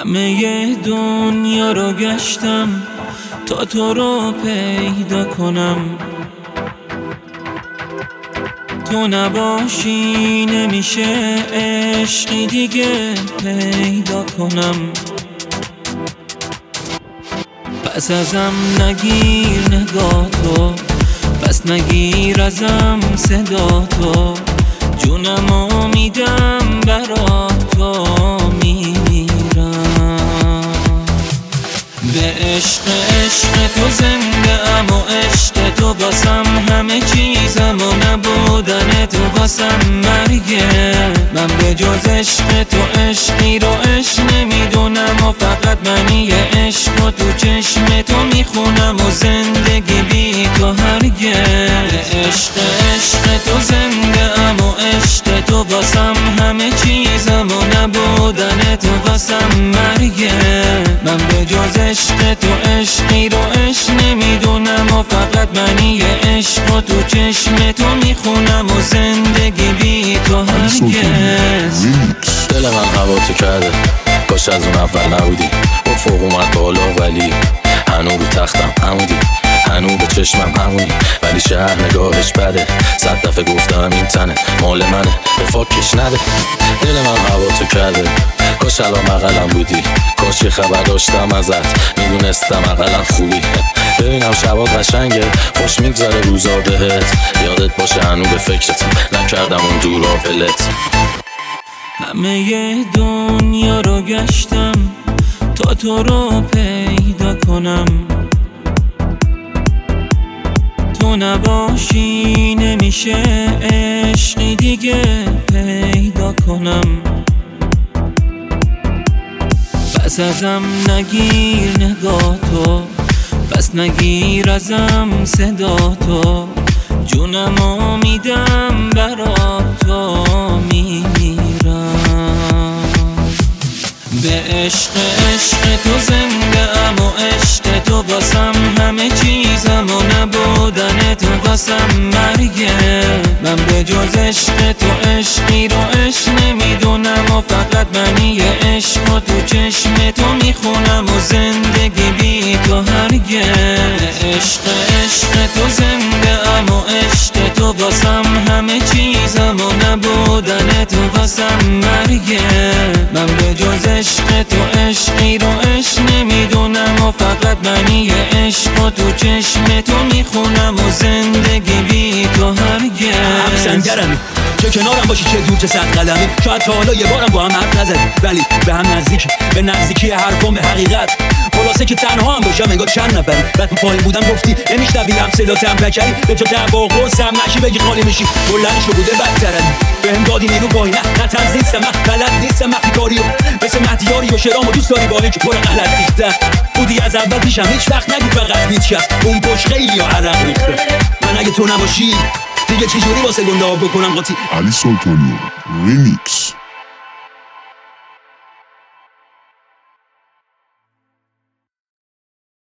همه دنیا رو گشتم تا تو رو پیدا کنم، تو نباشی نمیشه عشقی دیگه پیدا کنم. پس ازم نگیر نگاه تو، پس نگیر ازم صدا تو، جونمو میدم برا تو میمیرم. به عشق تو زنده ام و عشق تو باسم همه چیزم و نبودن تو باسم مرگه. من به جز عشق تو عشقی رو عشق نمیدونم و فقط منی عشق و تو چشم تو میخونم و زندگی بی تو هرگه. به عشق تو زنده ام و عشق تو باسم همه چیزم و نبودن تو باسم مرگه. من به جز عشق تو عشقی رو عشق نمیدونم و فقط منی عشق و تو چشم تو میخونم و زندگی بی تو هرگز. دل من هوا تو کرده، کاش از اون اول نبودی. افق اومد بالا ولی هنو رو تختم همونی، هنو به چشمم همونی، ولی شهر نگاهش بده. 100 دفعه گفتم این تنه مال منه، به فاکش نده. دل من هوا تو کرده، کاش الان بغلم بودی، کاش یه خبر داشتم ازت، میدونستم اقلا خوبی. ببینم شبات قشنگه، خوش میگذره روزا بهت، یادت باشه هنو به فکرت نکردم اون دور ولت. همه دنیا رو گشتم تا تو رو پیدا کنم، تو نباشی نمیشه عشقی دیگه پیدا کنم. پس ازم نگیر نگاه تو، پس نگیر ازم صدا تو، جونمو میدم برا تو میمیرم. به عشق تو زنده ام و عشق تو باسم همه چیزم و نبودن تو باسم مرگه. من به جز عشق تو عشقی رو عشق نمیدونم و فقط منی عشق و تو چشم تو میخونم و زندگی بی تو هرگه. عشق تو زنده ام و عشق تو باسم همه چیزم و نبودن تو باسم مرگه. من به جز عشق تو عشقی رو عشق نمیدونم و فقط منی عشق و تو چشم تو میخونم و زندگی بی تو هرگز. سنگرمی چه کنارم باشی چه دور چه 100 قدمی، شاید تا حالا یه بارم با هم حرف نزدیم ولی به هم نزدیکی، به نزدیکی حرفم به حقیقت. خلاصه که تنها هم باشم انگار چند نفری. بعد پایین بودم گفتی نمیشنوی هم صداتم نکردی، به جا دعوا و قرصم نشی بگی خالی میشی، بلندشو بوده بدترنی. بهم دادی نیرو پایین نه تنز نیستم، من بلد نیستم مخفی کاریو، مثل مهدیاری و شرامو دوست داری با اینکه پر غلط ریختن بودی از اول پیشم. هیچ وقت نگو فقط هیچ کس، اون پشت خیلی عرق ریخته. من اگه تو نباشی دیگه چجوری واسه گنده ها بکنم قاطی. علی سلطانی ریمیکس.